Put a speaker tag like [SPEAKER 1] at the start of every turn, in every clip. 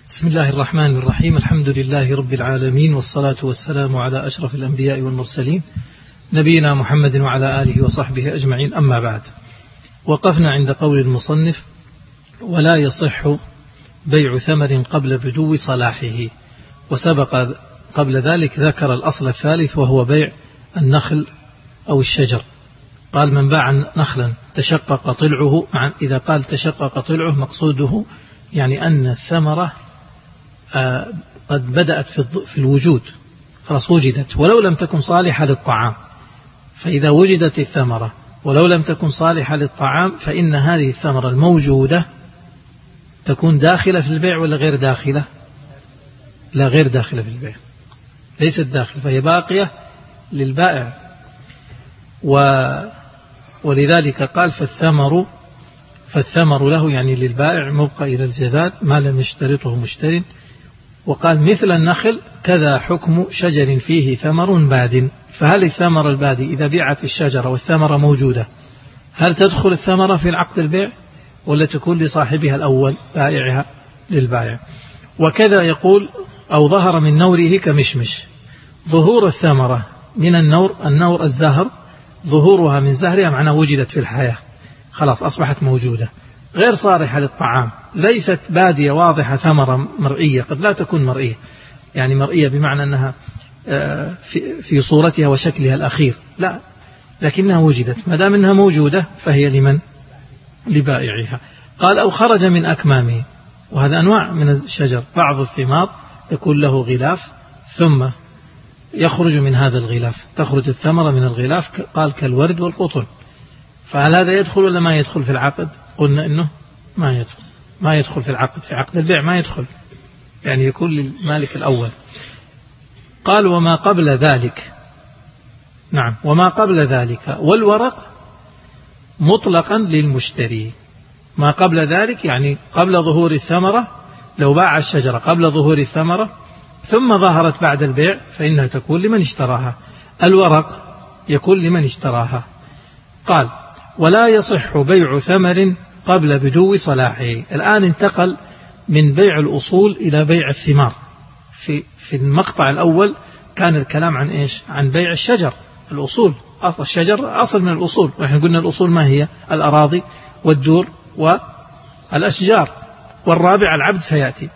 [SPEAKER 1] بسم الله الرحمن الرحيم. الحمد لله رب العالمين، والصلاة والسلام على أشرف الأنبياء والمرسلين نبينا محمد وعلى آله وصحبه أجمعين. أما بعد، وقفنا عند قول المصنف: ولا يصح بيع ثمر قبل بدو صلاحه. وسبق قبل ذلك ذكر الأصل الثالث وهو بيع النخل أو الشجر. قال: من باع نخلا تشقق طلعه، إذا قال تشقق طلعه مقصوده يعني أن الثمرة قد بدأت في الوجود، خلاص وجدت ولو لم تكن صالحة للطعام. فإذا وجدت الثمرة ولو لم تكن صالحة للطعام فإن هذه الثمرة الموجودة تكون داخلة في البيع ولا غير داخلة؟ لا، غير داخلة في البيع، ليست داخلة، فهي باقية للبائع. ولذلك قال: فالثمر له، يعني للبائع، مبقى إلى الجذاذ ما لم يشترطه مشتر. وقال: مثل النخل كذا حكم شجر فيه ثمر باد. فهل الثمر البادي إذا بيعت الشجرة والثمرة موجودة، هل تدخل الثمرة في العقد البيع ولا تكون لصاحبها الأول بائعها للبائع؟ وكذا يقول: أو ظهر من نوره كمشمش. ظهور الثمرة من النور الزهر، ظهورها من زهرها معناه وجدت في الحياة، خلاص أصبحت موجودة، غير صالحة للطعام، ليست بادية واضحة ثمرة مرئية، قد لا تكون مرئية، يعني مرئية بمعنى أنها في صورتها وشكلها الأخير، لا، لكنها وجدت. ما دام أنها موجودة فهي لمن؟ لبائعها. قال: أو خرج من أكمامه. وهذا أنواع من الشجر، بعض الثمار يكون له غلاف ثم يخرج من هذا الغلاف، تخرج الثمرة من الغلاف، قال كالورد والقطن. فهل هذا يدخل ولا ما يدخل في العقد؟ قلنا إنه ما يدخل في العقد، في عقد البيع ما يدخل، يعني يكون للمالك الأول. قال: وما قبل ذلك، نعم، وما قبل ذلك والورق مطلقا للمشتري. ما قبل ذلك يعني قبل ظهور الثمرة، لو باع الشجرة قبل ظهور الثمرة ثم ظهرت بعد البيع فإنها تكون لمن اشتراها. الورق يكون لمن اشتراها. قال: ولا يصح بيع ثمر قبل بدو صلاحه. الآن انتقل من بيع الأصول إلى بيع الثمار. في المقطع الأول كان الكلام عن إيش؟ عن بيع الشجر، الأصول، أصل الشجر أصل من الأصول، ونحن قلنا الأصول ما هي؟ الأراضي والدور والأشجار، والرابع العبد سيأتي.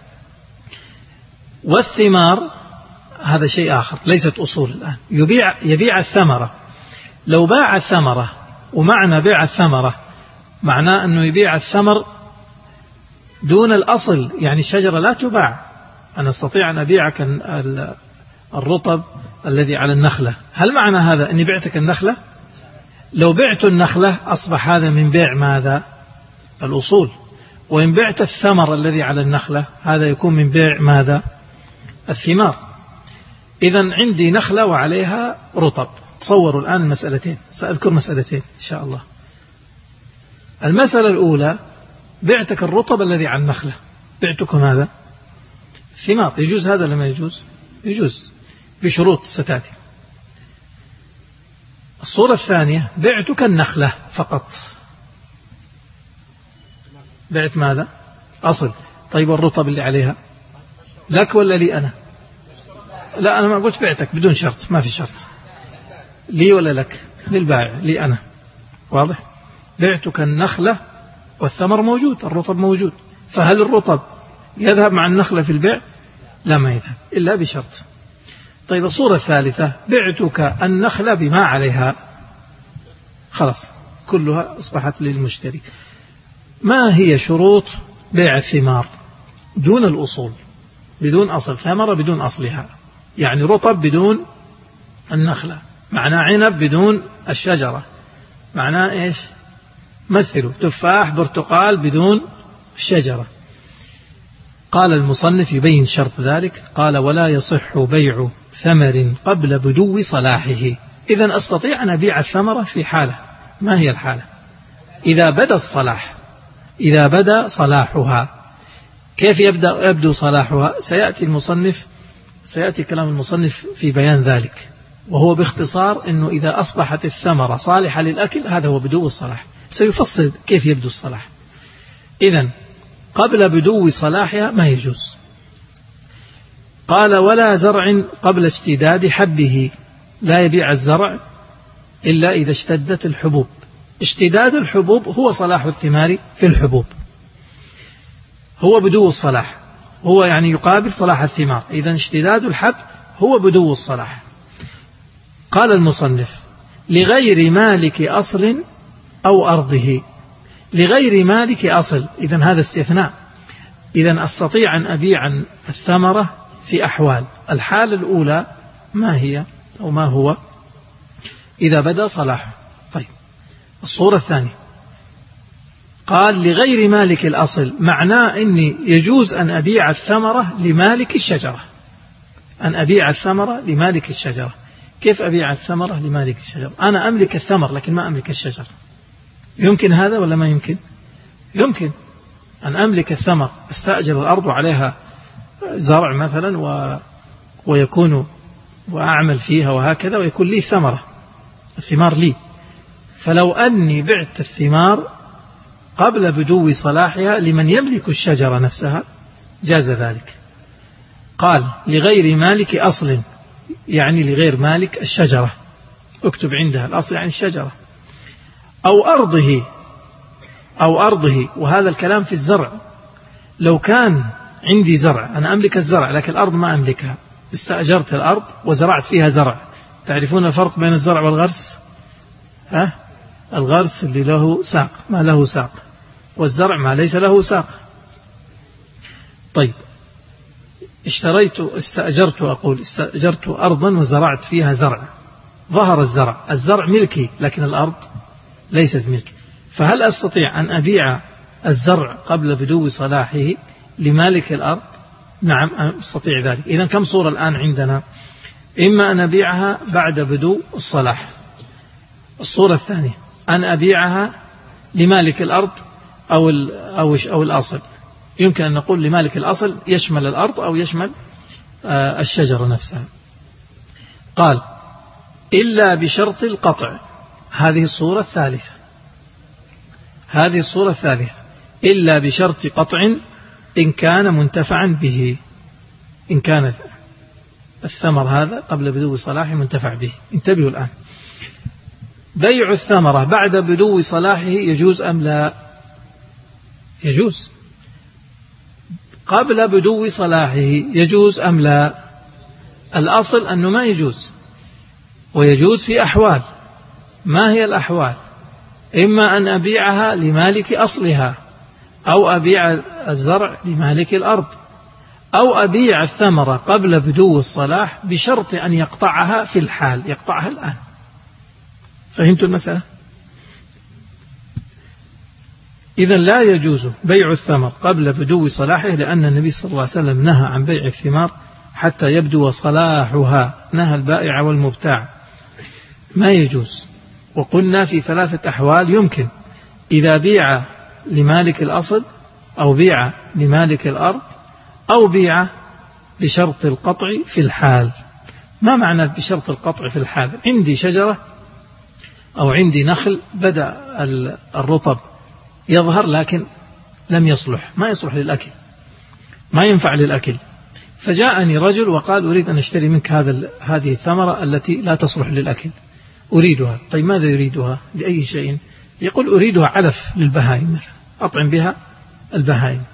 [SPEAKER 1] والثمار هذا شيء آخر، ليست أصول. الآن يبيع الثمرة. لو باع الثمرة، ومعنى بيع الثمرة معناه أنه يبيع الثمر دون الأصل، يعني الشجرة لا تباع. أنا أستطيع أن أبيعك الرطب الذي على النخلة، هل معنى هذا أني بعتك النخلة؟ لو بعت النخلة أصبح هذا من بيع ماذا؟ الأصول. وإن بعت الثمر الذي على النخلة هذا يكون من بيع ماذا؟ الثمار. إذن عندي نخلة وعليها رطب. تصوروا الآن مسألتين، سأذكر مسألتين إن شاء الله. المسألة الأولى: بعتك الرطب الذي على النخلة، بعتك ماذا؟ ثمار. يجوز هذا ولا ما يجوز؟ يجوز بشروط ستاتي. الصورة الثانية: بعتك النخلة فقط. بعت ماذا؟ أصل. طيب الرطب اللي عليها لك ولا لي أنا؟ لا، أنا ما قلت بعتك بدون شرط، ما في شرط. لي ولا لك؟ للبائع، لي أنا. واضح؟ بعتك النخلة والثمر موجود، الرطب موجود. فهل الرطب يذهب مع النخلة في البيع؟ لا، ما يذهب إلا بشرط. طيب الصورة الثالثة: بعتك النخلة بما عليها، خلاص كلها أصبحت للمشتري. ما هي شروط بيع الثمار دون الأصول؟ بدون أصل، ثمرة بدون أصلها، يعني رطب بدون النخلة، معناه عنب بدون الشجرة، معناه إيش؟ مثلوا تفاح برتقال بدون الشجرة. قال المصنف يبين شرط ذلك، قال: ولا يصح بيع ثمر قبل بدو صلاحه. إذن أستطيع أن أبيع الثمرة في حالة، ما هي الحالة؟ إذا بدا الصلاح، إذا بدا صلاحها. كيف يبدو صلاحها؟ سيأتي كلام المصنف في بيان ذلك، وهو باختصار أنه إذا أصبحت الثمرة صالحة للأكل هذا هو بدو الصلاح. سيفصل كيف يبدو الصلاح. إذن قبل بدو صلاحها ما يجوز، قال ولا زرع قبل اشتداد حبه، لا يبيع الزرع إلا إذا اشتدت الحبوب. اشتداد الحبوب هو صلاح الثمار في الحبوب، هو بدو الصلاح، هو يعني يقابل صلاح الثمار. إذا اشتداد الحب هو بدو الصلاح. قال المصنف لغير مالك أصل أو أرضه. لغير مالك أصل، إذن هذا استثناء. إذن أستطيع أن أبيع الثمرة في أحوال. الحالة الأولى ما هي أو ما هو؟ إذا بدأ صلاحه. طيب، الصورة الثانية قال لغير مالك الأصل، معناه أني يجوز أن أبيع الثمرة لمالك الشجرة. أن أبيع الثمرة لمالك الشجرة. كيف أبيع الثمرة لمالك الشجرة؟ أنا أملك الثمر لكن ما أملك الشجرة. يمكن هذا ولا ما يمكن؟ يمكن أن أملك الثمر، أستأجر الأرض عليها زرع مثلا ويكون وأعمل فيها وهكذا ويكون لي الثمار لي. فلو أني بعت الثمار قبل بدو صلاحها لمن يملك الشجرة نفسها جاز ذلك. قال لغير مالك أصل، يعني لغير مالك الشجرة، اكتب عندها الأصل يعني الشجرة. أو أرضه، وهذا الكلام في الزرع. لو كان عندي زرع، أنا أملك الزرع لكن الأرض ما أملكها، استأجرت الأرض وزرعت فيها زرع. تعرفون الفرق بين الزرع والغرس؟ الغرس اللي له ساق، ما له ساق، والزرع ما ليس له ساق. طيب، استأجرت أرضا وزرعت فيها زرع، ظهر الزرع ملكي لكن الأرض ليست ملكي. فهل أستطيع أن أبيع الزرع قبل بدو صلاحه لمالك الأرض؟ نعم أستطيع ذلك. إذن كم صورة الآن عندنا؟ إما أن أبيعها بعد بدو الصلاح. الصورة الثانية أن أبيعها لمالك الأرض أو الأصل. يمكن أن نقول لمالك الأصل يشمل الأرض أو يشمل الشجرة نفسها. قال إلا بشرط القطع. هذه الصورة الثالثة إلا بشرط قطع إن كان منتفعا به. إن كان الثمر هذا قبل بدو صلاحه منتفع به. انتبهوا الآن، بيع الثمرة بعد بدو صلاحه يجوز أم لا؟ يجوز. قبل بدو صلاحه يجوز أم لا؟ الأصل أنه ما يجوز، ويجوز في أحوال. ما هي الأحوال؟ إما أن أبيعها لمالك أصلها، أو أبيع الزرع لمالك الأرض، أو أبيع الثمرة قبل بدو الصلاح بشرط أن يقطعها في الحال، يقطعها الآن. فهمتوا المسألة؟ إذن لا يجوز بيع الثمر قبل بدو صلاحه، لأن النبي صلى الله عليه وسلم نهى عن بيع الثمار حتى يبدو صلاحها، نهى البائع والمبتاع، ما يجوز. وقلنا في 3 أحوال يمكن: إذا بيع لمالك الأصل، أو بيع لمالك الأرض، أو بيع بشرط القطع في الحال. ما معنى بشرط القطع في الحال؟ عندي شجرة أو عندي نخل بدأ الرطب يظهر لكن لم يصلح، ما يصلح للأكل، ما ينفع للأكل. فجاءني رجل وقال أريد أن أشتري منك هذه الثمرة التي لا تصلح للأكل، أريدها. طيب ماذا يريدها؟ لأي شيء؟ يقول أريدها علف للبهائم مثلا، أطعم بها البهائم.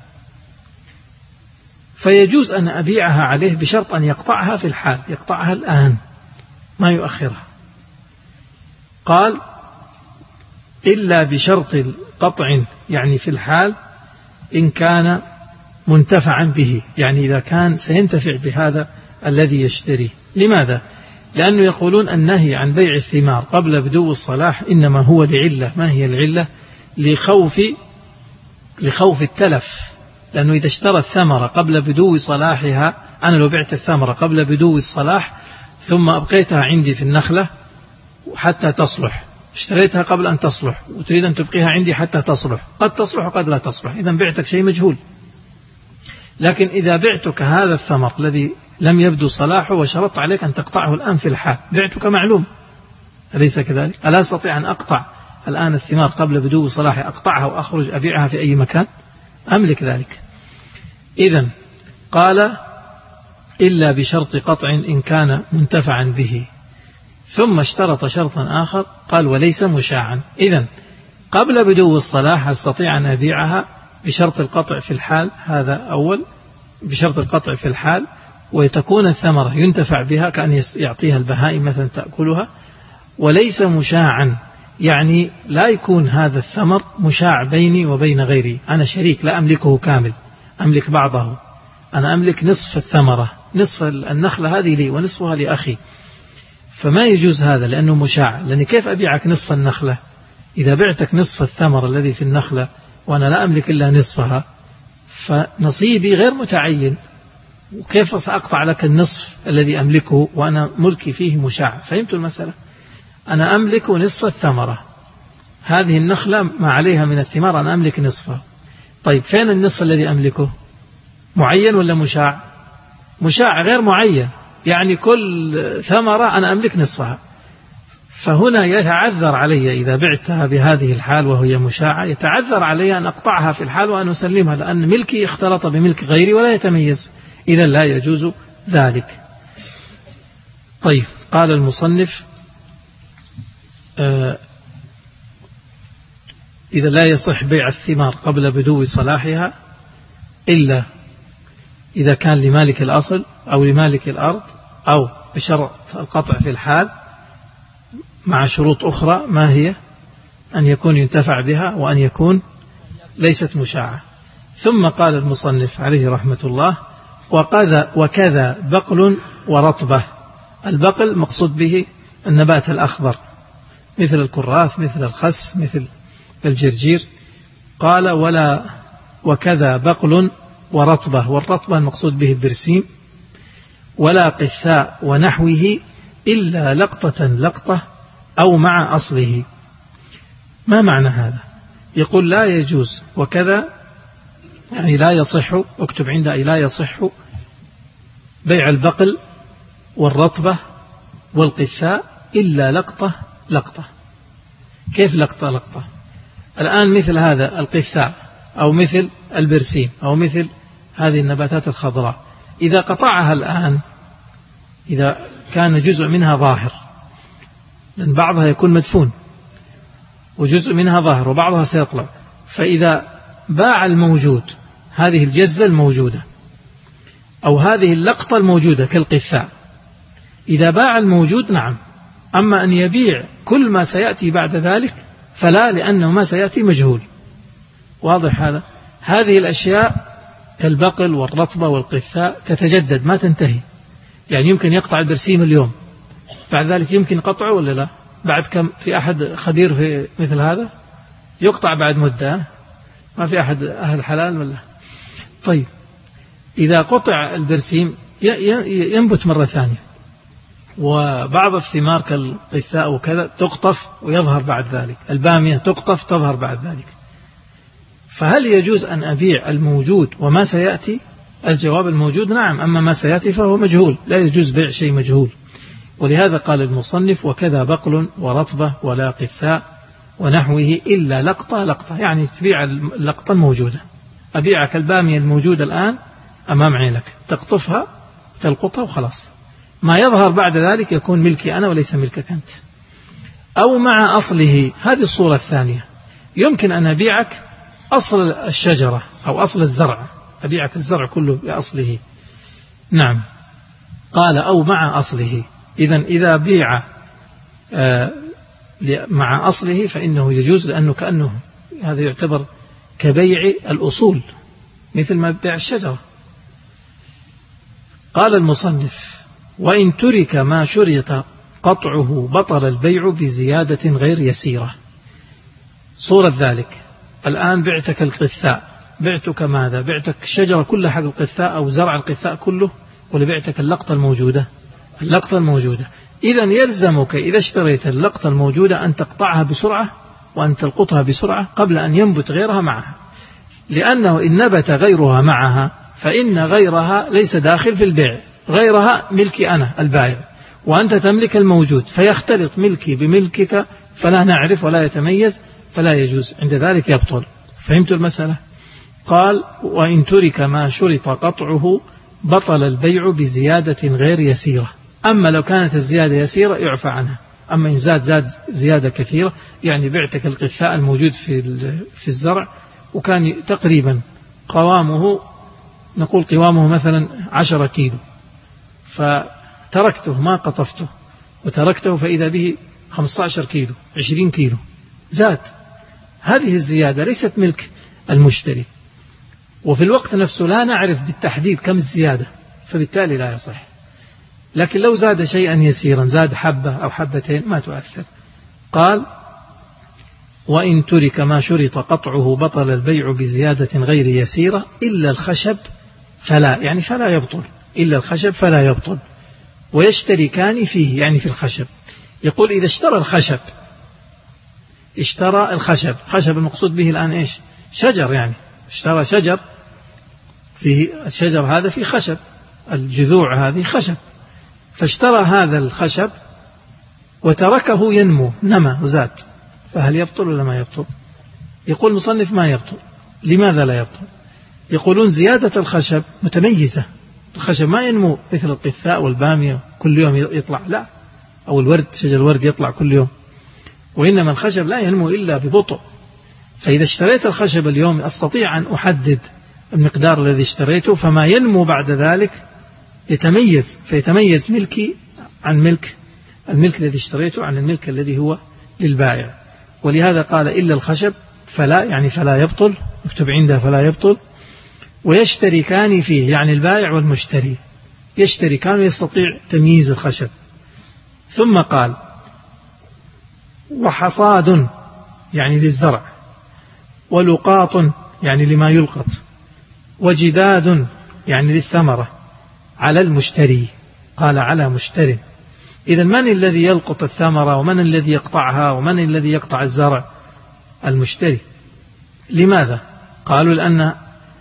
[SPEAKER 1] فيجوز أن أبيعها عليه بشرط أن يقطعها في الحال، يقطعها الآن ما يؤخرها. قال إلا بشرط القطع، يعني في الحال، إن كان منتفعا به، يعني إذا كان سينتفع بهذا الذي يشتري. لماذا؟ لأنه يقولون النهي عن بيع الثمار قبل بدو الصلاح إنما هو لعلة. ما هي العلة؟ لخوف التلف. لأنه إذا اشترى الثمرة قبل بدو صلاحها، أنا لو بعت الثمرة قبل بدو الصلاح ثم أبقيتها عندي في النخلة حتى تصلح، اشتريتها قبل أن تصلح وتريد أن تبقيها عندي حتى تصلح، قد تصلح وقد لا تصلح، إذن بعتك شيء مجهول. لكن إذا بعتك هذا الثمر الذي لم يبدو صلاحه وشرطت عليك أن تقطعه الآن في الحال، بعتك معلوم، أليس كذلك؟ ألا أستطيع أن أقطع الآن الثمار قبل بدو صلاحه، أقطعها وأخرج أبيعها في أي مكان؟ أملك ذلك. إذن قال إلا بشرط قطع إن كان منتفعا به. ثم اشترط شرطا آخر قال وليس مشاعا. إذن قبل بدو الصلاح أستطيع أن أبيعها بشرط القطع في الحال، هذا أول، بشرط القطع في الحال، وتكون الثمرة ينتفع بها كأن يعطيها البهائم مثلا تأكلها. وليس مشاعا يعني لا يكون هذا الثمر مشاع بيني وبين غيري، أنا شريك لا أملكه كامل، أملك بعضه، أنا أملك نصف الثمرة، نصف النخلة هذه لي ونصفها لأخي، فما يجوز هذا لأنه مشاع. لأني كيف أبيعك نصف النخلة؟ إذا بعتك نصف الثمر الذي في النخلة وأنا لا أملك إلا نصفها فنصيبي غير متعين، وكيف سأقطع لك النصف الذي أملكه وأنا ملكي فيه مشاع؟ فهمت المسألة؟ أنا أملك نصف الثمرة، هذه النخلة ما عليها من الثمار أنا أملك نصفها. طيب فين النصف الذي أملكه؟ معين ولا مشاع؟ مشاع غير معين، يعني كل ثمرة أنا أملك نصفها. فهنا يتعذر علي إذا بعتها بهذه الحال وهي مشاعة، يتعذر علي أن أقطعها في الحال وأن أسلمها، لأن ملكي اختلط بملك غيري ولا يتميز، إذا لا يجوز ذلك. طيب قال المصنف إذا لا يصح بيع الثمار قبل بدو صلاحها إلا إذا كان لمالك الأصل أو لمالك الأرض أو بشرط القطع في الحال مع شروط أخرى، ما هي؟ أن يكون ينتفع بها وأن يكون ليست مشاعة. ثم قال المصنف عليه رحمة الله وكذا بقل ورطبة. البقل مقصود به النبات الأخضر مثل الكراث مثل الخس مثل الجرجير. قال وكذا بقل ورطبة، والرطبة المقصود به البرسيم. ولا قثاء ونحوه إلا لقطة أو مع أصله. ما معنى هذا؟ يقول لا يجوز وكذا يعني لا يصح، اكتب عند أي لا يصح بيع البقل والرطبة والقثاء إلا لقطة. كيف لقطة؟ الآن مثل هذا القثاء أو مثل البرسيم أو مثل هذه النباتات الخضراء، إذا قطعها الآن إذا كان جزء منها ظاهر، لأن بعضها يكون مدفون وجزء منها ظاهر وبعضها سيطلع، فإذا باع الموجود هذه الجزة الموجودة أو هذه اللقطة الموجودة كالقثاء، إذا باع الموجود نعم، أما أن يبيع كل ما سيأتي بعد ذلك فلا، لأنه ما سيأتي مجهول. واضح هذا؟ هذه الأشياء كالبقل والرطبة والقثاء تتجدد ما تنتهي، يعني يمكن يقطع البرسيم اليوم بعد ذلك يمكن قطعه ولا لا؟ بعد كم في أحد خدير في مثل هذا؟ يقطع بعد مدة، ما في أحد أهل حلال ولا؟ طيب إذا قطع البرسيم ينبت مرة ثانية، وبعض الثمار كالقثاء وكذا تقطف ويظهر بعد ذلك، البامية تقطف تظهر بعد ذلك. فهل يجوز أن أبيع الموجود وما سيأتي؟ الجواب الموجود نعم، أما ما سيأتي فهو مجهول، لا يجوز بيع شيء مجهول. ولهذا قال المصنف وكذا بقل ورطبة ولا قثاء ونحوه إلا لقطة، يعني تبيع اللقطة الموجودة. أبيعك البامية الموجودة الآن أمام عينك، تقطفها تلقطها وخلاص، ما يظهر بعد ذلك يكون ملكي أنا وليس ملكك أنت. أو مع أصله، هذه الصورة الثانية، يمكن أن أبيعك أصل الشجرة أو أصل الزرع، أبيعك الزرع كله بأصله. نعم. قال أو مع أصله، إذا بيع مع أصله فإنه يجوز، لأنه كأنه هذا يعتبر كبيع الأصول مثل ما بيع الشجرة. قال المصنف وإن ترك ما شرط قطعه بطل البيع بزيادة غير يسيرة. صورة ذلك الآن بعتك القثاء، بعتك ماذا؟ بعتك الشجرة كلها حق القثاء أو زرع القثاء كله، ولا بعتك اللقطة الموجودة؟ اللقطة الموجودة. إذن يلزمك إذا اشتريت اللقطة الموجودة أن تقطعها بسرعة وأن تلقطها بسرعة قبل أن ينبت غيرها معها، لأنه إن نبت غيرها معها فإن غيرها ليس داخل في البيع، غيرها ملكي أنا البائع وأنت تملك الموجود، فيختلط ملكي بملكك فلا نعرف ولا يتميز، فلا يجوز، عند ذلك يبطل. فهمت المسألة؟ قال وإن ترك ما شرط قطعه بطل البيع بزيادة غير يسيرة. أما لو كانت الزيادة يسيرة يعفى عنها، أما إن زاد زيادة كثيرة، يعني بعتك القثاء الموجود في الزرع وكان تقريبا قوامه، نقول قوامه مثلا 10 كيلو، فتركته ما قطفته وتركته فإذا به 15 كيلو 20 كيلو زاد، هذه الزيادة ليست ملك المشتري، وفي الوقت نفسه لا نعرف بالتحديد كم الزيادة، فبالتالي لا يصح. لكن لو زاد شيئا يسيرا، زاد حبة أو حبتين ما تؤثر. قال وإن ترك ما شرط قطعه بطل البيع بزيادة غير يسيرة إلا الخشب فلا، يعني فلا يبطل، إلا الخشب فلا يبطل، ويشتركان فيه، يعني في الخشب. يقول إذا اشترى الخشب، خشب المقصود به الآن إيش؟ شجر، يعني اشترى شجر، فيه الشجر هذا فيه خشب، الجذوع هذه خشب، فاشترى هذا الخشب وتركه ينمو، نمى وزاد، فهل يبطل ولا ما يبطل؟ يقول المصنف ما يبطل. لماذا لا يبطل؟ يقولون زيادة الخشب متميزة، الخشب ما ينمو مثل القثاء والبامية كل يوم يطلع، لا، أو الورد، شجر الورد يطلع كل يوم، وإنما الخشب لا ينمو إلا ببطء. فإذا اشتريت الخشب اليوم أستطيع أن أحدد المقدار الذي اشتريته، فما ينمو بعد ذلك يتميز، فيتميز ملكي عن الملك الذي اشتريته عن الملك الذي هو للبائع. ولهذا قال إلا الخشب فلا، يعني فلا يبطل، يكتب عنده فلا يبطل. ويشتركان فيه، يعني البائع والمشتري يشتركان ويستطيع تمييز الخشب. ثم قال وحصاد، يعني للزرع، ولقاط، يعني لما يلقط، وجداد، يعني للثمرة، على المشتري. قال على مشتري. إذن من الذي يلقط الثمرة ومن الذي يقطعها ومن الذي يقطع الزرع؟ المشتري. لماذا؟ قالوا لأن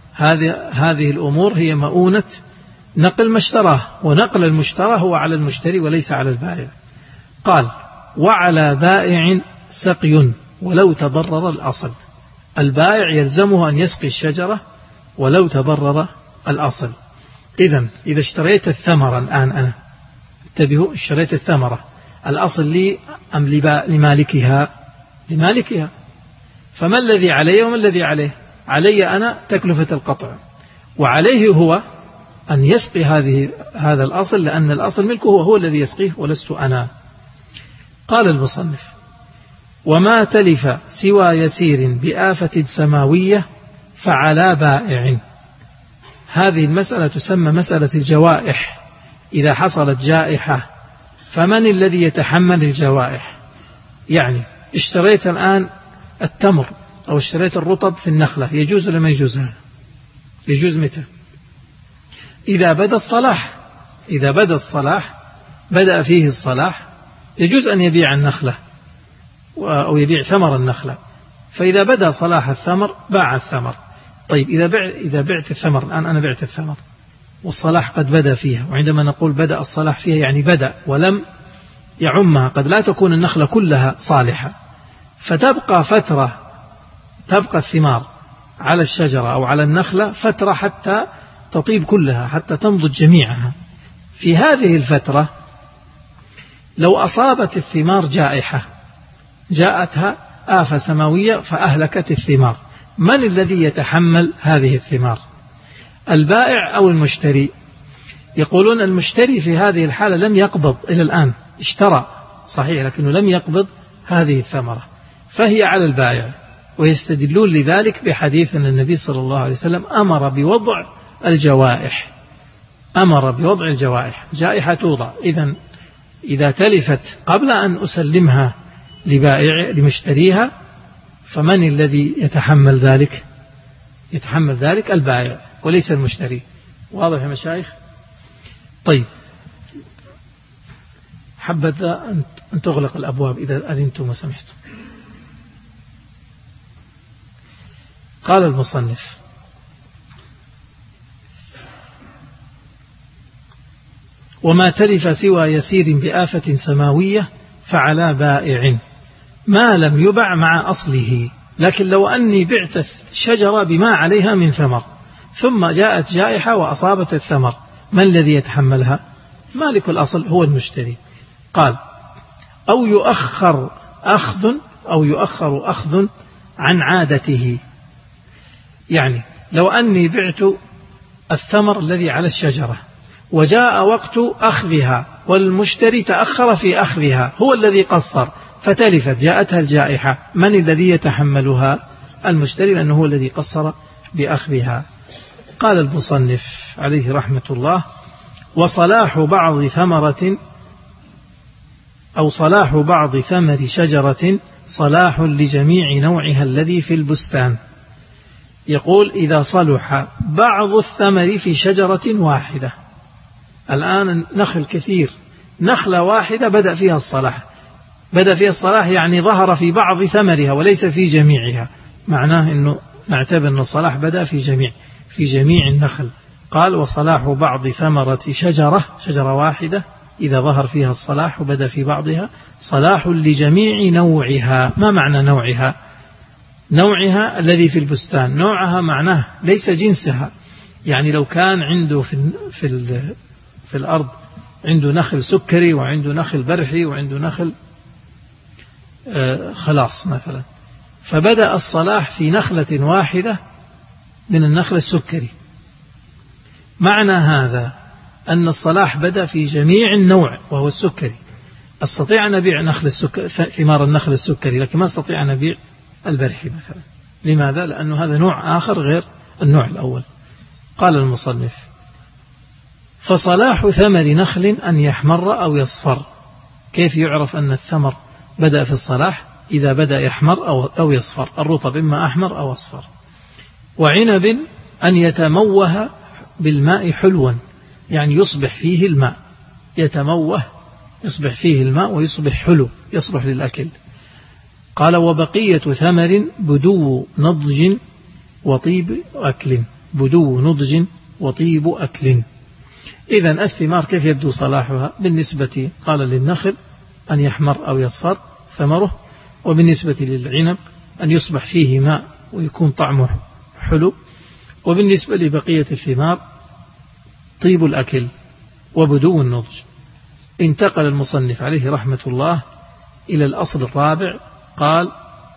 [SPEAKER 1] هذه الأمور هي مؤونة نقل ما اشتراه، ونقل المشترى هو على المشتري وليس على البائع. قال وعلى بائع سقي ولو تضرر الأصل، البائع يلزمه أن يسقي الشجرة ولو تضرر الأصل. إذن إذا اشتريت الثمرة الآن، أنا انتبهوا، اشتريت الثمرة، الأصل لي أم لمالكها؟ لمالكها. فما الذي علي وما الذي عليه؟ علي أنا تكلفة القطع، وعليه هو أن يسقي هذا الأصل، لأن الأصل ملكه هو الذي يسقيه ولست أنا. قال المصنف وما تلف سوى يسير بآفة سماوية فعلى بائع. هذه المسألة تسمى مسألة الجوائح. إذا حصلت جائحة فمن الذي يتحمل الجوائح؟ يعني اشتريت الآن التمر أو اشتريت الرطب في النخلة، يجوز ولا ما يجوز؟ هذا يجوز متى؟ إذا بدأ الصلاح، بدأ فيه الصلاح، يجوز أن يبيع النخلة أو يبيع ثمر النخلة. فإذا بدأ صلاح الثمر باع الثمر. طيب إذا بعت الثمر، الآن أنا بعت الثمر والصلاح قد بدأ فيها، وعندما نقول بدأ الصلاح فيها يعني بدأ ولم يعمها، قد لا تكون النخلة كلها صالحة، فتبقى فترة، تبقى الثمار على الشجرة أو على النخلة فترة حتى تطيب كلها، حتى تنضج جميعها. في هذه الفترة لو أصابت الثمار جائحة، جاءتها آفة سماوية فأهلكت الثمار، من الذي يتحمل هذه الثمار؟ البائع أو المشتري؟ يقولون المشتري في هذه الحالة لم يقبض إلى الآن، اشترى صحيح لكنه لم يقبض هذه الثمرة، فهي على البائع. ويستدلون لذلك بحديث أن النبي صلى الله عليه وسلم أمر بوضع الجوائح، جائحة توضع. إذا تلفت قبل أن أسلمها لمشتريها، فمن الذي يتحمل ذلك؟ يتحمل ذلك البائع وليس المشتري. واضح يا مشايخ؟ طيب، حبذا أن تغلق الأبواب إذا أذنتم وسمحتم. قال المصنف وما تلف سوى يسير بآفة سماوية فعلى بائع ما لم يبع مع أصله. لكن لو أني بعت الشجرة بما عليها من ثمر، ثم جاءت جائحة وأصابت الثمر، من الذي يتحملها؟ مالك الأصل هو المشتري. قال أو يؤخر أخذ عن عادته. يعني لو أني بعت الثمر الذي على الشجرة وجاء وقت أخذها والمشتري تأخر في أخذها، هو الذي قصر فتلفت جاءتها الجائحة، من الذي يتحملها؟ المشتري، لأنه هو الذي قصر بأخذها. قال المصنف عليه رحمة الله وصلاح بعض ثمرة أو صلاح بعض ثمر شجرة صلاح لجميع نوعها الذي في البستان. يقول إذا صلح بعض الثمر في شجرة واحدة، الآن نخل كثير، نخلة واحدة بدأ فيها الصلاح يعني ظهر في بعض ثمرها وليس في جميعها، معناه أنه نعتبر أن الصلاح بدأ في جميع النخل. قال وصلاح بعض ثمرة شجرة واحدة إذا ظهر فيها الصلاح وبدأ في بعضها صلاح لجميع نوعها. ما معنى نوعها؟ نوعها الذي في البستان، نوعها معناه ليس جنسها. يعني لو كان عنده في الأرض عنده نخل سكري وعنده نخل برحي وعنده نخل خلاص مثلا، فبدأ الصلاح في نخلة واحدة من النخل السكري، معنى هذا أن الصلاح بدأ في جميع النوع وهو السكري. أستطيع أن أبيع ثمار النخل السكري، لكن ما أستطيع أن أبيع البرحي مثلا. لماذا؟ لأنه هذا نوع آخر غير النوع الأول. قال المصنف فصلاح ثمر نخل أن يحمر أو يصفر. كيف يعرف أن الثمر بدأ في الصلاح؟ إذا بدأ يحمر أو يصفر، الرطب إما أحمر أو أصفر. وعنب أن يتموه بالماء حلوا، يعني يصبح فيه الماء، يتموه يصبح فيه الماء ويصبح حلو يصبح للأكل. قال وبقية ثمر بدو نضج وطيب أكل، بدو نضج وطيب أكل. إذن الثمار كيف يبدو صلاحها؟ بالنسبة قال للنخل أن يحمر أو يصفر ثمره، وبالنسبة للعنب أن يصبح فيه ماء ويكون طعمه حلو، وبالنسبة لبقية الثمار طيب الأكل وبدو النضج. انتقل المصنف عليه رحمة الله إلى الأصل الرابع. قال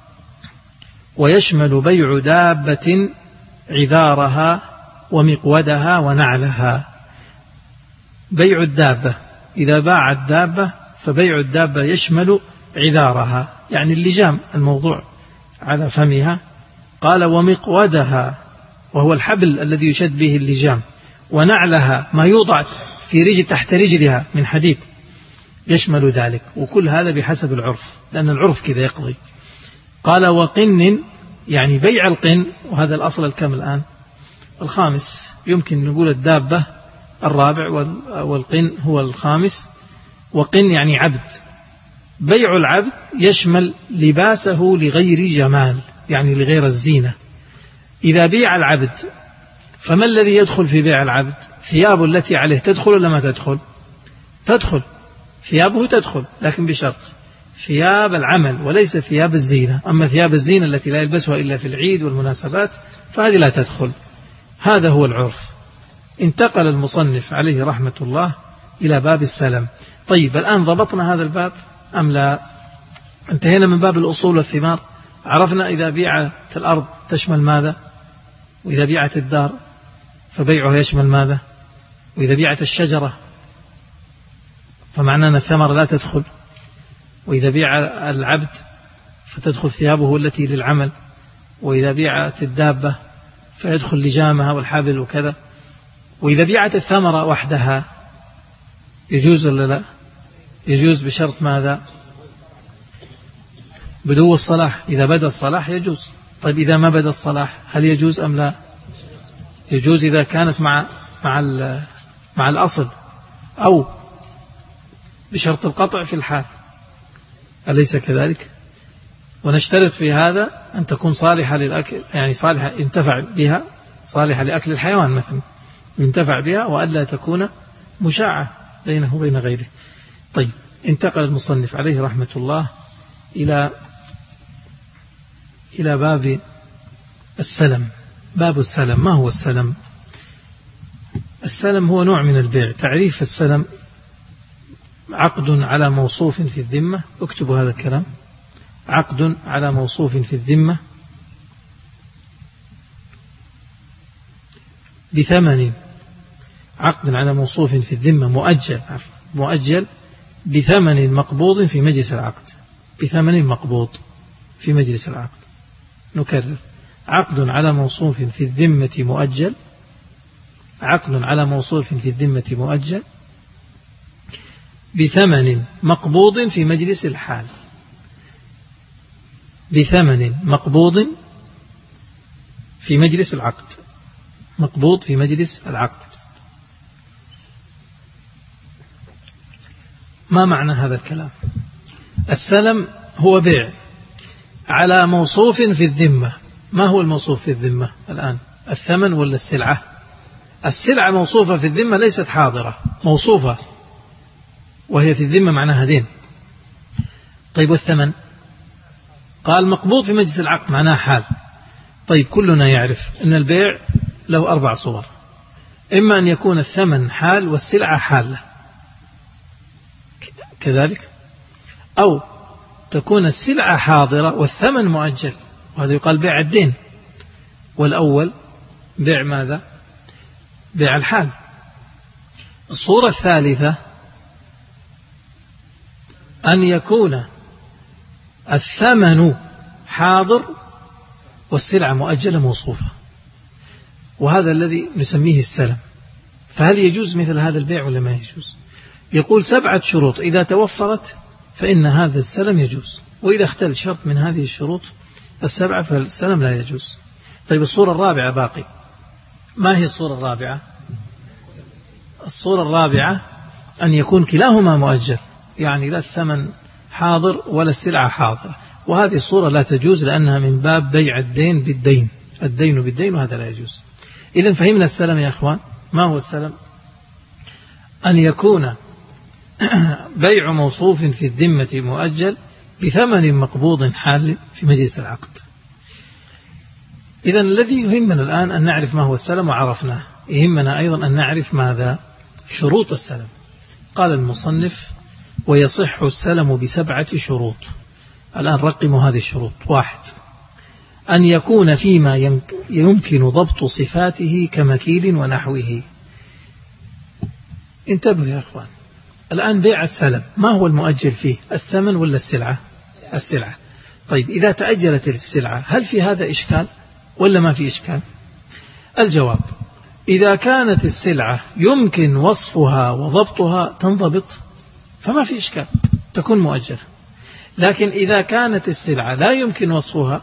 [SPEAKER 1] ويشمل بيع دابة عذارها ومقودها ونعلها. بيع الدابة، إذا باع الدابة فبيع الدابة يشمل عذارها، يعني اللجام الموضوع على فمها. قال ومقودها وهو الحبل الذي يشد به اللجام، ونعلها ما يوضع في رجل تحت رجلها من حديد، يشمل ذلك. وكل هذا بحسب العرف، لأن العرف كذا يقضي. قال وقن، يعني بيع القن، وهذا الأصل الكم الآن الخامس، يمكن نقول الدابة الرابع والقن هو الخامس. وقن يعني عبد. بيع العبد يشمل لباسه لغير جمال، يعني لغير الزينة. إذا بيع العبد فما الذي يدخل في بيع العبد؟ ثيابه التي عليه تدخل ولا ما تدخل؟ تدخل، ثيابه تدخل، لكن بشرط ثياب العمل وليس ثياب الزينة. أما ثياب الزينة التي لا يلبسها إلا في العيد والمناسبات فهذه لا تدخل. هذا هو العرف. انتقل المصنف عليه رحمة الله إلى باب السلم. طيب الآن ضبطنا هذا الباب أم لا؟ انتهينا من باب الأصول والثمار، عرفنا إذا بيعت الأرض تشمل ماذا، وإذا بيعت الدار فبيعها يشمل ماذا، وإذا بيعت الشجرة فمعنى أن الثمر لا تدخل، وإذا بيع العبد فتدخل ثيابه التي للعمل، وإذا بيعت الدابة فيدخل لجامها والحبل وكذا. وإذا بيعت الثمرة وحدها يجوز ولا لا؟ يجوز بشرط ماذا؟ بدو الصلاح. إذا بدأ الصلاح يجوز. طيب إذا ما بدأ الصلاح هل يجوز أم لا؟ يجوز إذا كانت مع الأصل، أو بشرط القطع في الحال، أليس كذلك؟ ونشترط في هذا أن تكون صالحة للأكل، يعني صالحة ينتفع بها، صالحة لأكل الحيوان مثلا ينتفع بها، وألا تكون مشاعة بينه وبين غيره. طيب انتقل المصنف عليه رحمة الله إلى باب السلم. باب السلم، ما هو السلم؟ السلم هو نوع من البيع. تعريف السلم: عقد على موصوف في الذمة. اكتبوا هذا الكلام: عقد على موصوف في الذمة بثمن. عقد على موصوف في الذمة مؤجل بثمن مقبوض في مجلس العقد. بثمن مقبوض في مجلس العقد. نكرر: عقد على موصوف في الذمة مؤجل. عقد على موصوف في الذمة مؤجل بثمن مقبوض في مجلس الحال. بثمن مقبوض في مجلس العقد. مقبوض في مجلس العقد. ما معنى هذا الكلام؟ السلم هو بيع على موصوف في الذمة. ما هو الموصوف في الذمة الآن؟ الثمن ولا السلعة؟ السلعة موصوفة في الذمة، ليست حاضرة، موصوفة وهي في الذمة، معناها دين. طيب والثمن؟ قال مقبوض في مجلس العقد، معناها حال. طيب كلنا يعرف أن البيع له 4 صور: إما أن يكون الثمن حال والسلعة حالة كذلك، أو تكون السلعة حاضرة والثمن مؤجل، وهذا يقال بيع الدين. والأول بيع ماذا؟ بيع الحال. الصورة الثالثة أن يكون الثمن حاضر والسلعة مؤجلة موصوفة، وهذا الذي نسميه السلم. فهل يجوز مثل هذا البيع ولا ما يجوز؟ يقول 7 شروط إذا توفرت فإن هذا السلم يجوز، وإذا اختل شرط من هذه الشروط 7 فالسلم لا يجوز. طيب الصورة الرابعة باقي. ما هي الصورة الرابعة؟ الصورة الرابعة أن يكون كلاهما مؤجل، يعني لا الثمن حاضر ولا السلعة حاضرة، وهذه الصورة لا تجوز لأنها من باب بيع الدين بالدين. الدين بالدين، وهذا لا يجوز. إذن فهمنا السلم يا أخوان. ما هو السلم؟ أن يكون بيع موصوف في الذمة مؤجل بثمن مقبوض حال في مجلس العقد. إذن الذي يهمنا الآن أن نعرف ما هو السلم، وعرفناه. يهمنا أيضا أن نعرف ماذا؟ شروط السلم. قال المصنف: ويصح السلم ب7 شروط. الآن رقموا هذه الشروط. 1: أن يكون فيما يمكن ضبط صفاته كمكيل ونحوه. انتبهوا يا أخوان، الآن بيع السلم ما هو المؤجل فيه؟ الثمن ولا السلعة؟ السلعة. طيب إذا تأجلت السلعة هل في هذا إشكال ولا ما في إشكال؟ الجواب: إذا كانت السلعة يمكن وصفها وضبطها تنضبط فما في إشكال، تكون مؤجلة. لكن إذا كانت السلعة لا يمكن وصفها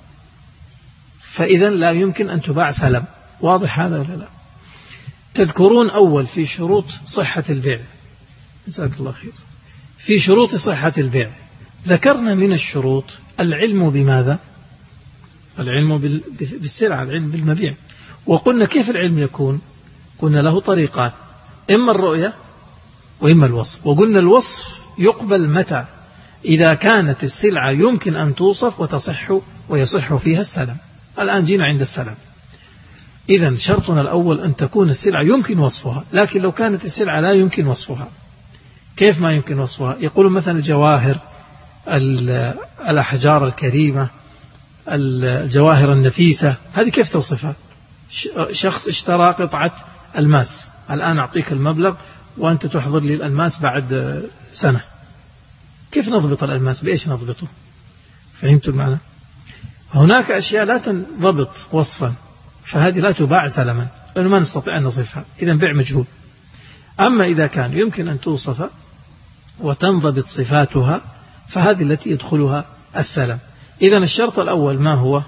[SPEAKER 1] فإذا لا يمكن أن تباع سلم. واضح هذا ولا لا؟ تذكرون أول في شروط صحة البيع، جزاك الله خير، في شروط صحة البيع ذكرنا من الشروط العلم بماذا؟ العلم بالسلعة، العلم بالمبيع. وقلنا كيف العلم يكون؟ قلنا له طريقان: إما الرؤية وإما الوصف. وقلنا الوصف يقبل متى؟ إذا كانت السلعة يمكن أن توصف وتصح ويصح فيها السلم. الآن جينا عند السلم. إذن شرطنا الأول أن تكون السلعة يمكن وصفها. لكن لو كانت السلعة لا يمكن وصفها، كيف ما يمكن وصفها؟ يقولون مثلا الجواهر، الأحجار الكريمة، الجواهر النفيسة، هذه كيف توصفها؟ شخص اشترى قطعة الماس، الآن أعطيك المبلغ وأنت تحضر لي الألماس بعد سنة. كيف نضبط الألماس؟ بإيش نضبطه؟ فهمتوا المعنى؟ هناك أشياء لا تنضبط وصفا، فهذه لا تباع سلما لأنه ما نستطيع أن نصفها، إذن بيع مجهول. أما إذا كان يمكن أن توصف وتنضبط صفاتها فهذه التي يدخلها السلم. إذن الشرط الأول ما هو؟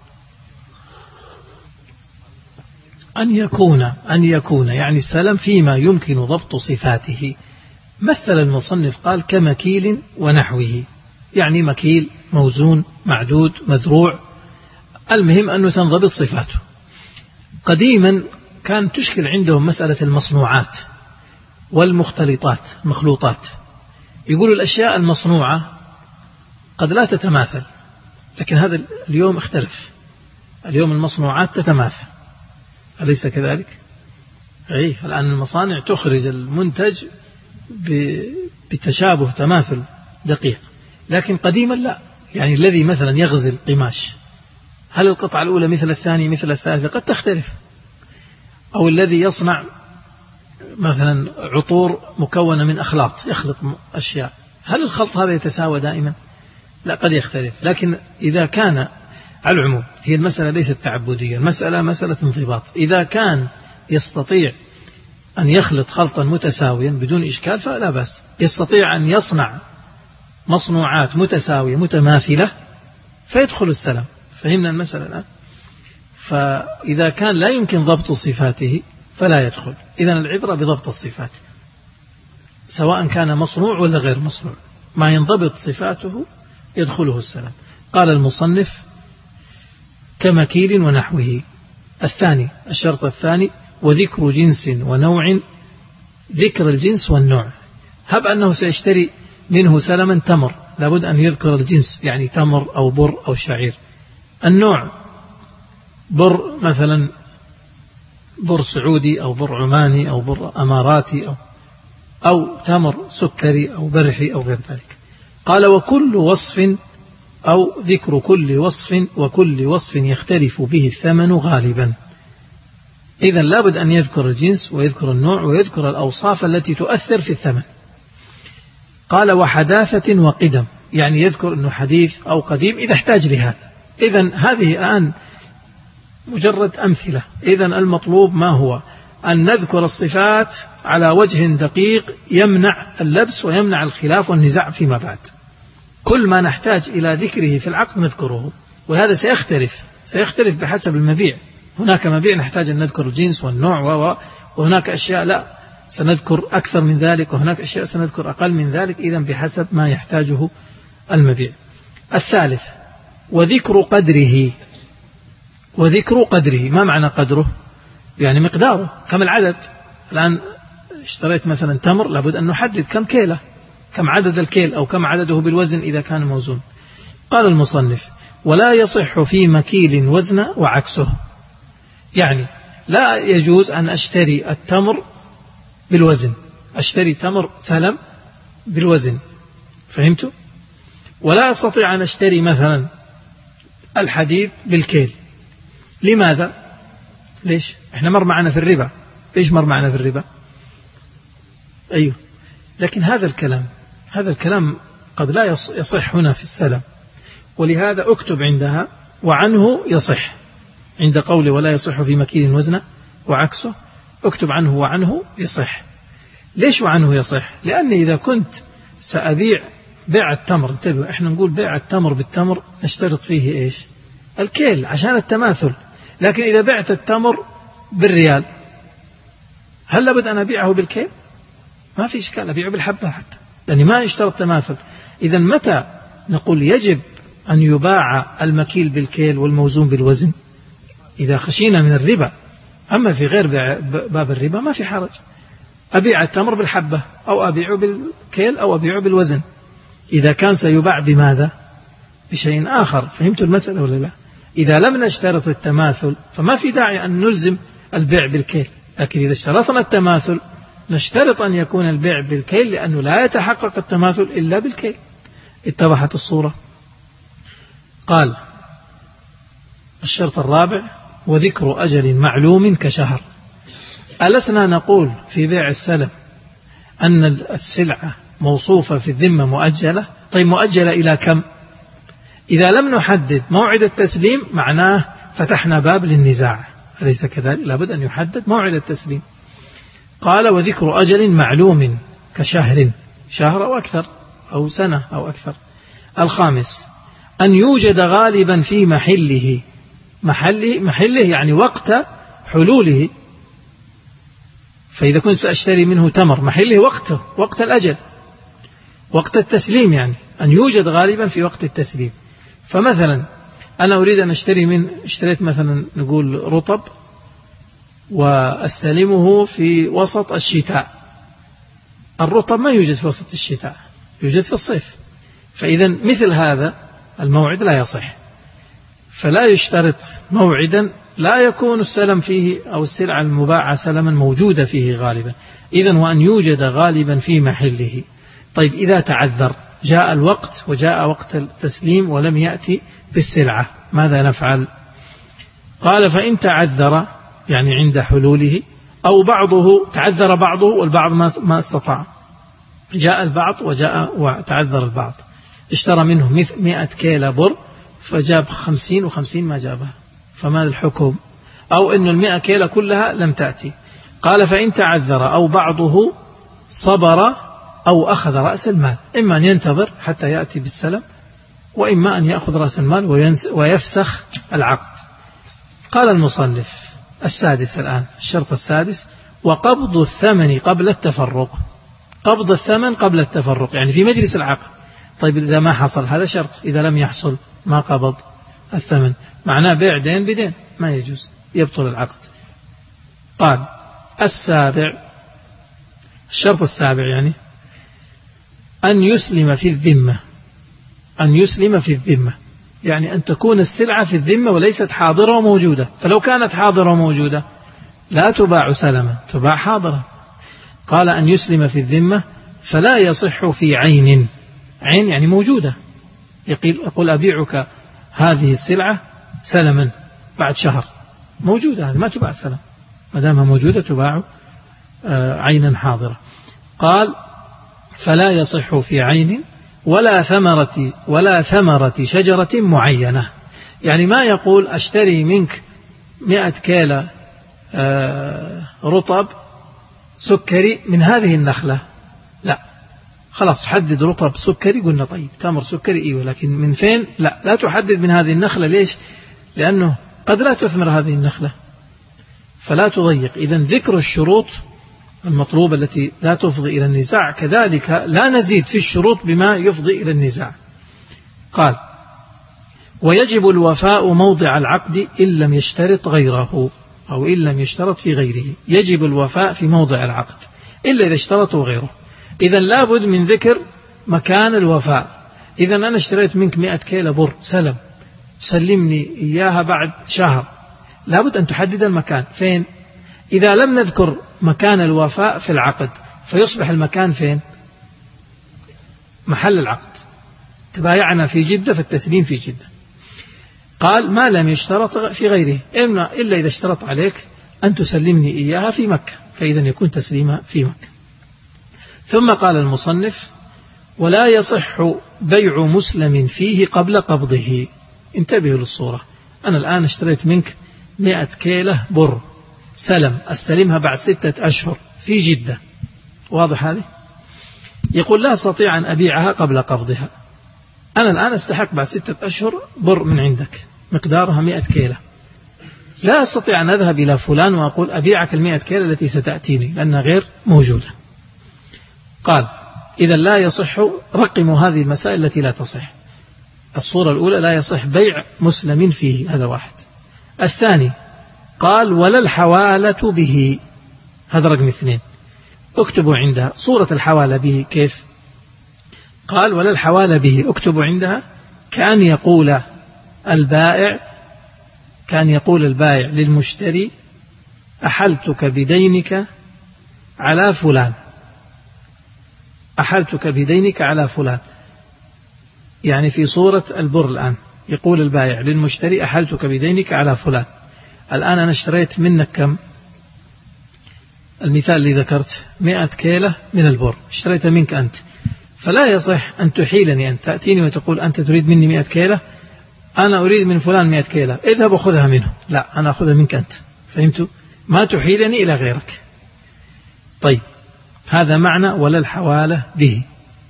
[SPEAKER 1] أن يكون يعني السلم فيما يمكن ضبط صفاته. مثل المصنف قال كمكيل ونحوه، يعني مكيل موزون معدود مذروع، المهم أنه تنضبط صفاته. قديما كان تشكل عندهم مسألة المصنوعات والمختلطات، المخلوطات. يقولوا الأشياء المصنوعة قد لا تتماثل، لكن هذا اليوم اختلف. اليوم المصنوعات تتماثل، أليس كذلك؟ أي الآن المصانع تخرج المنتج بتشابه تماثل دقيق، لكن قديما لا. يعني الذي مثلا يغزل قماش، هل القطعة الأولى مثل الثانية مثل الثالثة؟ قد تختلف. أو الذي يصنع مثلا عطور مكونة من أخلاط، يخلط أشياء، هل الخلط هذا يتساوى دائما؟ لا، قد يختلف. لكن إذا كان على العموم، هي المسألة ليست تعبدية، المسألة مسألة انضباط. إذا كان يستطيع أن يخلط خلطا متساويا بدون إشكال فلا بأس. يستطيع أن يصنع مصنوعات متساوية متماثلة فيدخل السلم. فهمنا المسألة الآن؟ فإذا كان لا يمكن ضبط صفاته فلا يدخل. إذن العبرة بضبط الصفات، سواء كان مصنوع ولا غير مصنوع، ما ينضبط صفاته يدخله السلم. قال المصنف: كمكيل ونحوه. الثاني، الشرط الثاني: وذكر جنس ونوع. ذكر الجنس والنوع. هب أنه سيشتري منه سلما تمر، لابد أن يذكر الجنس، يعني تمر أو بر أو شعير. النوع بر مثلا بر سعودي أو بر عماني أو بر أماراتي أو تمر سكري أو برحي أو غير ذلك. قال: وكل وصف أو ذكر كل وصف، وكل وصف يختلف به الثمن غالبا. إذن لابد أن يذكر الجنس ويذكر النوع ويذكر الأوصاف التي تؤثر في الثمن. قال: وحداثة وقدم، يعني يذكر أنه حديث أو قديم إذا احتاج لهذا. إذن هذه الآن مجرد أمثلة. إذن المطلوب ما هو؟ أن نذكر الصفات على وجه دقيق يمنع اللبس ويمنع الخلاف والنزاع فيما بعد. كل ما نحتاج إلى ذكره في العقد نذكره، وهذا سيختلف بحسب المبيع. هناك مبيع نحتاج أن نذكر الجنس والنوع وهناك أشياء لا، سنذكر أكثر من ذلك، وهناك أشياء سنذكر أقل من ذلك. إذن بحسب ما يحتاجه المبيع. الثالث: وذكر قدره. وذكر قدره، ما معنى قدره؟ يعني مقداره، كم العدد. الآن اشتريت مثلا تمر، لابد أن نحدد كم كيلة، كم عدد الكيل أو كم عدده بالوزن إذا كان موزون. قال المصنف: ولا يصح في مكيل وزن وعكسه. يعني لا يجوز أن أشتري التمر بالوزن، أشتري تمر سلم بالوزن، فهمتوا؟ ولا أستطيع أن أشتري مثلا الحديد بالكيل. لماذا؟ ليش؟ إحنا مر معنا في الربا. ليش مر معنا في الربا؟ أيوه، لكن هذا الكلام قد لا يصح هنا في السلم، ولهذا أكتب عندها وعنه يصح. عند قوله ولا يصح في مكيل وزن وعكسه، أكتب عنه وعنه يصح. ليش وعنه يصح؟ لأن إذا كنت سأبيع بيع التمر، انتبهوا، إحنا نقول بيع التمر بالتمر نشترط فيه إيش؟ الكيل عشان التماثل. لكن إذا بعت التمر بالريال، هل لابد أن أبيعه بالكيل؟ ما في إشكال، أبيعه بالحبة حتى، لأن ما يشترط تماثل. إذا متى نقول يجب أن يباع المكيل بالكيل والموزون بالوزن؟ إذا خشينا من الربا. أما في غير باب الربا ما في حرج، أبيع التمر بالحبة أو أبيعه بالكيل أو أبيعه بالوزن، إذا كان سيباع بماذا؟ بشيء آخر. فهمتوا المسألة ولا لا؟ إذا لم نشترط التماثل فما في داعي أن نلزم البيع بالكيل. لكن إذا اشترطنا التماثل نشترط أن يكون البيع بالكيل، لأنه لا يتحقق التماثل إلا بالكيل. اتضحت الصورة؟ قال: الشرط الرابع: وذكر أجل معلوم كشهر. ألسنا نقول في بيع السلم أن السلعة موصوفة في الذمة مؤجلة؟ طيب مؤجلة إلى كم؟ إذا لم نحدد موعد التسليم معناه فتحنا باب للنزاع، أليس كذلك؟ لابد أن يحدد موعد التسليم. قال: وذكر أجل معلوم كشهر، شهر أو أكثر أو سنة أو أكثر. الخامس: أن يوجد غالبا في محله يعني وقت حلوله. فإذا كنت سأشتري منه تمر، محله وقت الأجل، وقت التسليم، يعني أن يوجد غالبا في وقت التسليم. فمثلا أنا أريد أن اشتريت مثلا نقول رطب وأستلمه في وسط الشتاء. الرطب ما يوجد في وسط الشتاء، يوجد في الصيف. فإذا مثل هذا الموعد لا يصح، فلا يشترط موعدا لا يكون السلم فيه أو السلعة المباعة سلما موجودة فيه غالبا، إذن وأن يوجد غالبا في محله. طيب إذا تعذر، جاء الوقت وجاء وقت التسليم ولم يأتي بالسلعة، ماذا نفعل؟ قال فإن تعذر يعني عند حلوله، أو بعضه تعذر بعضه والبعض ما استطاع، جاء البعض وتعذر البعض، اشترى منه 100 كيلة بر فجاب 50 و50 ما جابها، فماذا الحكم؟ أو إن 100 كيلة كلها لم تأتي. قال فإن تعذر أو بعضه صبر أو أخذ رأس المال، إما أن ينتظر حتى يأتي بالسلم، وإما أن يأخذ رأس المال ويفسخ العقد. قال المصنف السادس الآن، الشرط السادس: وقبض الثمن قبل التفرق. قبض الثمن قبل التفرق يعني في مجلس العقد. طيب إذا ما حصل هذا شرط، إذا لم يحصل ما قبض الثمن، معناه بيع دين بدين ما يجوز، يبطل العقد. قال السابع، الشرط السابع يعني أن يسلم في الذمة. أن يسلم في الذمة يعني أن تكون السلعة في الذمة وليست حاضرة وموجودة، فلو كانت حاضرة وموجودة لا تباع سلما، تباع حاضرة. قال أن يسلم في الذمة فلا يصح في عين. عين يعني موجودة، يقول أبيعك هذه السلعة سلما بعد شهر، موجودة، هذه ما تباع سلم، ما دامها موجودة تباع عينا حاضرة. قال فلا يصح في عين ولا ثمرة شجرة معينة، يعني ما يقول أشتري منك 100 كيلة رطب سكري من هذه النخلة، لا، خلاص تحدد رطب سكري، قلنا طيب تمر سكري إيه، ولكن من فين؟ لا تحدد من هذه النخلة. ليش؟ لأنه قد لا تثمر هذه النخلة، فلا تضيق. إذن ذكر الشروط المطلوبة التي لا تفضي إلى النزاع، كذلك لا نزيد في الشروط بما يفضي إلى النزاع. قال ويجب الوفاء موضع العقد إن لم يشترط غيره، أو إن لم يشترط في غيره. يجب الوفاء في موضع العقد إلا إذا اشترطوا غيره. إذن لابد من ذكر مكان الوفاء. إذن أنا اشتريت منك 100 كيلو بر سلم، تسلمني إياها بعد شهر، لابد أن تحدد المكان فين. إذا لم نذكر مكان الوفاء في العقد فيصبح المكان فين؟ محل العقد. تبايعنا في جدة فالتسليم في جدة. قال ما لم يشترط في غيره، إلا إذا اشترط عليك أن تسلمني إياها في مكة، فإذا يكون تسليمها في مكة. ثم قال المصنف ولا يصح بيع مسلم فيه قبل قبضه. انتبهوا للصورة، أنا الآن اشتريت منك 100 كيلة بر سلم، أستلمها بعد 6 أشهر في جدة، واضح هذه؟ يقول لا أستطيع أن أبيعها قبل قبضها. أنا الآن أستحق بعد 6 أشهر بر من عندك مقدارها 100 كيلة، لا أستطيع أن أذهب إلى فلان وأقول أبيعك 100 كيلة التي ستأتيني لأنها غير موجودة. قال إذا لا يصح. رقموا هذه المسائل التي لا تصح. الصورة الأولى لا يصح بيع مسلم فيه، هذا واحد. الثاني قال ولا الحوالة به، هذا رقم 2. اكتبوا عندها صورة الحوالة به كيف. قال ولا الحوالة به، اكتبوا عندها كأن يقول البائع للمشتري أحلتك بدينك على فلان، أحلتك بدينك على فلان، يعني في صورة البر الآن يقول البائع للمشتري أحلتك بدينك على فلان. الآن أنا اشتريت منك كم؟ المثال اللي ذكرت 100 كيلة من البر اشتريت منك أنت، فلا يصح أن تحيلني، أن تأتيني وتقول أنت تريد مني 100 كيلة، أنا أريد من فلان 100 كيلة، اذهب وخذها منه. لا، أنا أخذها منك أنت، فهمتوا؟ ما تحيلني إلى غيرك. طيب هذا معنى ولا الحوالة به.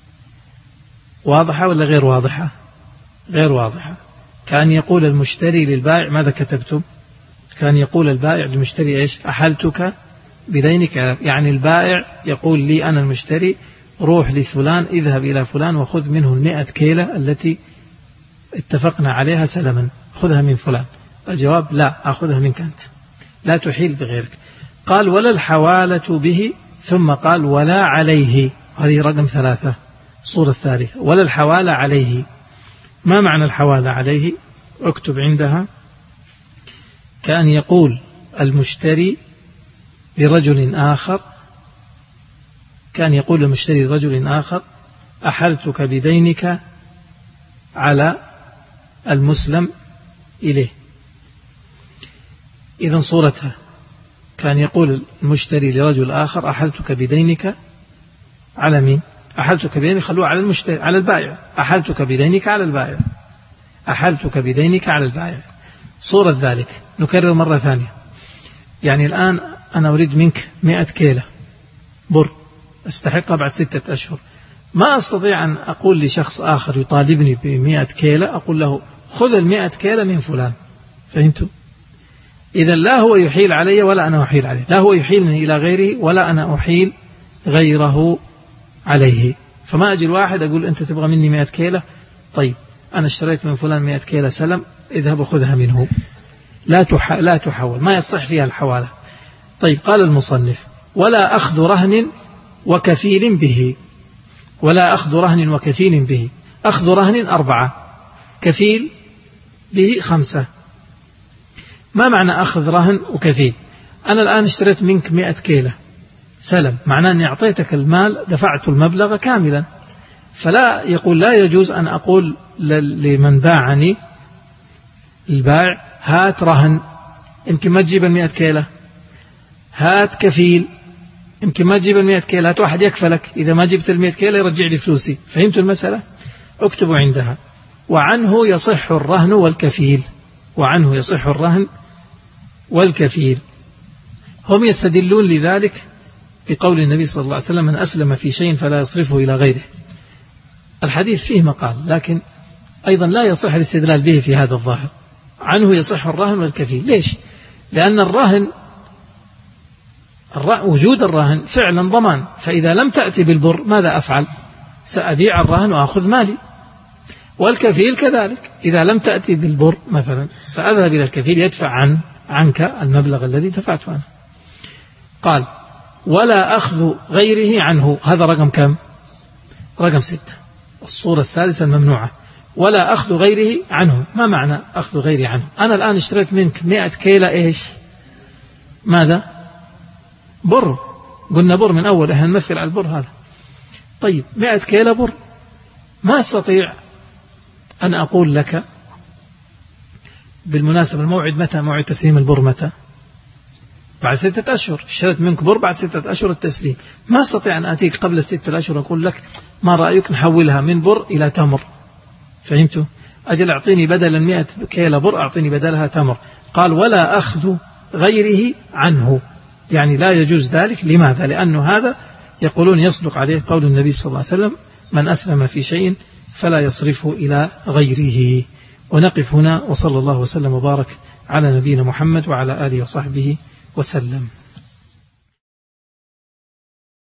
[SPEAKER 1] واضحة ولا غير واضحة؟ غير واضحة. كان يقول المشتري للبائع، ماذا كتبتم؟ كان يقول البائع للمشتري إيش؟ أحلتك بدينك، يعني البائع يقول لي أنا المشتري روح لفلان، اذهب إلى فلان وخذ منه 100 كيلة التي اتفقنا عليها سلما، خذها من فلان. الجواب لا، أخذها منك أنت، لا تحيل بغيرك. قال ولا الحوالة به، ثم قال ولا عليه، هذه رقم 3، الصورة الثالثة، ولا الحوالة عليه. ما معنى الحوالة عليه؟ اكتب عندها كان يقول المشتري لرجل آخر أحلتك بدينك على المسلم إليه. إذن صورتها كان يقول المشتري لرجل آخر أحلتك بدينك على مين؟ أحلتك بدينك، خلوه على المشتري، على البائع. أحلتك بدينك على البائع، أحلتك بدينك على البائع. صورة ذلك نكرر مرة ثانية. يعني الآن أنا أريد منك 100 كيلة بر أستحقها بعد 6 أشهر. ما أستطيع أن أقول لشخص آخر يطالبني ب100 كيلة أقول له خذ 100 كيلة من فلان. فهمتوا؟ إذا لا هو يحيل علي ولا أنا أحيل عليه، لا هو يحيلني إلى غيره ولا أنا أحيل غيره عليه. فما أجي الواحد أقول أنت تبغى مني 100 كيلة، طيب أنا اشتريت من فلان 100 كيلة سلم، اذهب وخذها منه. لا تحول، ما يصح فيها الحوالة. طيب قال المصنف ولا أخذ رهن وكفيل به. ولا أخذ رهن وكفيل به. أخذ رهن 4، كفيل به 5. ما معنى أخذ رهن وكفيل؟ أنا الآن اشتريت منك 100 كيلة سلم، معناه أني أعطيتك المال، دفعت المبلغ كاملا. فلا يقول لا يجوز أن أقول لمن باعني البائع هات رهن يمكن ما تجيب 100 كيلة، هات كفيل يمكن ما تجيب 100 كيلة، هات واحد يكفلك إذا ما جبت 100 كيلة يرجع لي فلوسي. فهمتوا المسألة؟ اكتبوا عندها وعنه يصح الرهن والكفيل. وعنه يصح الرهن والكفيل. هم يستدلون لذلك بقول النبي صلى الله عليه وسلم من أسلم في شيء فلا يصرفه إلى غيره. الحديث فيه مقال، لكن أيضا لا يصح الاستدلال به في هذا الظاهر. عنه يصح الرهن والكفيل. ليش؟ لأن الرهن وجود الرهن فعلا ضمان، فإذا لم تأتي بالبر ماذا أفعل؟ سأبيع الرهن وأخذ مالي. والكفيل كذلك، إذا لم تأتي بالبر مثلا سأذهب إلى الكفيل يدفع عنك المبلغ الذي دفعته عنه. قال ولا أخذ غيره عنه. هذا رقم كم؟ رقم 6، الصورة السادسة الممنوعة. ولا أخذ غيره عنه. ما معنى أخذ غيره عنه؟ أنا الآن اشتريت منك 100 كيلة إيش؟ ماذا؟ بر. قلنا بر من أول، احنا نمثل على البر هذا. طيب 100 كيلة بر، ما أستطيع أن أقول لك بالمناسبة الموعد متى؟ موعد تسليم البر متى؟ بعد 6 أشهر. اشتريت منك بر بعد 6 أشهر التسليم. ما أستطيع أن أتيك قبل 6 أشهر أقول لك ما رأيك نحولها من بر إلى تمر. فهمتوا؟ أجل أعطيني بدل 100 كيلة بر أعطيني بدلها تمر. قال ولا أخذ غيره عنه، يعني لا يجوز ذلك. لماذا؟ لأنه هذا يقولون يصدق عليه قول النبي صلى الله عليه وسلم من أسلم في شيء فلا يصرفه إلى غيره. ونقف هنا، وصلى الله وسلم وبارك على نبينا محمد وعلى آله وصحبه وسلم.